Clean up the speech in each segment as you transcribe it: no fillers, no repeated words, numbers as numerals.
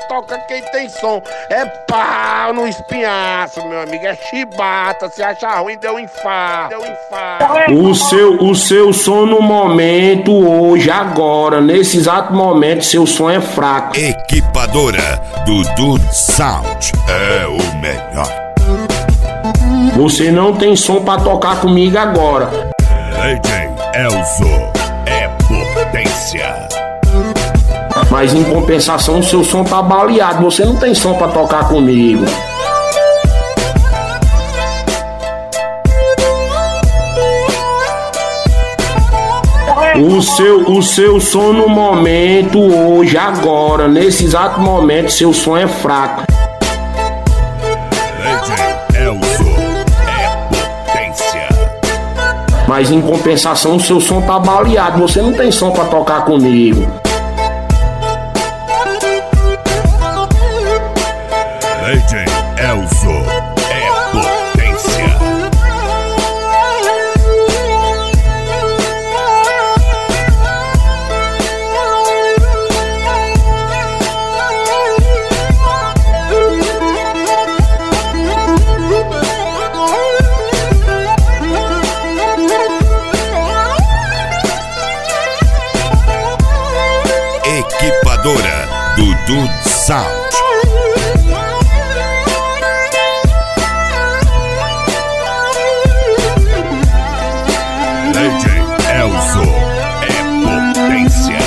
toca quem tem som. É pau no espinhaço, meu amigo. É chibata. Se achar ruim, deu infarto. O seu som no momento, hoje, agora, nesse exato momento, seu som é fraco. Equipadora Dudu Sound é o melhor. Você não tem som pra tocar comigo agora. DJ Elzo é potência. Mas em compensação, o seu som tá baleado. Você não tem som pra tocar comigo. O seu som no momento, hoje, agora, nesse exato momento, seu som é fraco. DJ Elzo é potência. Mas em compensação, o seu som tá baleado. Você não tem som pra tocar comigo. DJ Elzo é potência. Equipadora Dudu Sound. DJ Elzo é potência.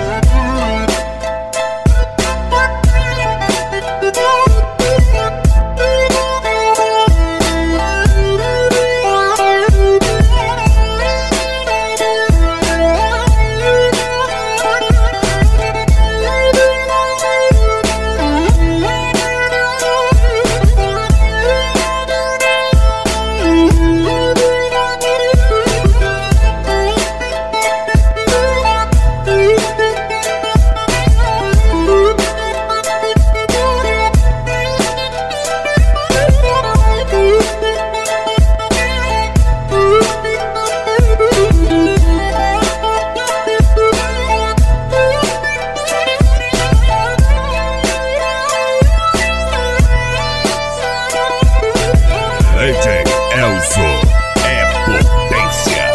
DJ Elzo é potência.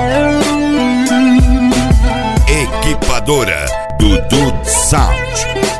Equipadora Dudu Sound.